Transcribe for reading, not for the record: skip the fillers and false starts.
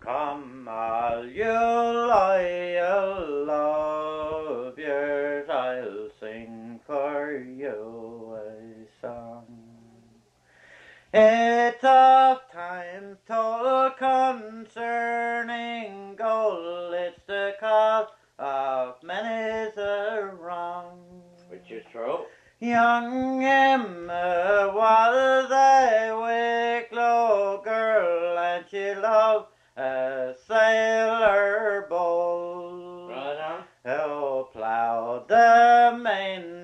Come all you loyal lovers, I'll sing for you a song. It's of times told concerning gold, it's the cause of many's a wrong. Which is true. Young Emma was a Wicklow girl, and she loved a sailor bold. Right on. Who plowed the main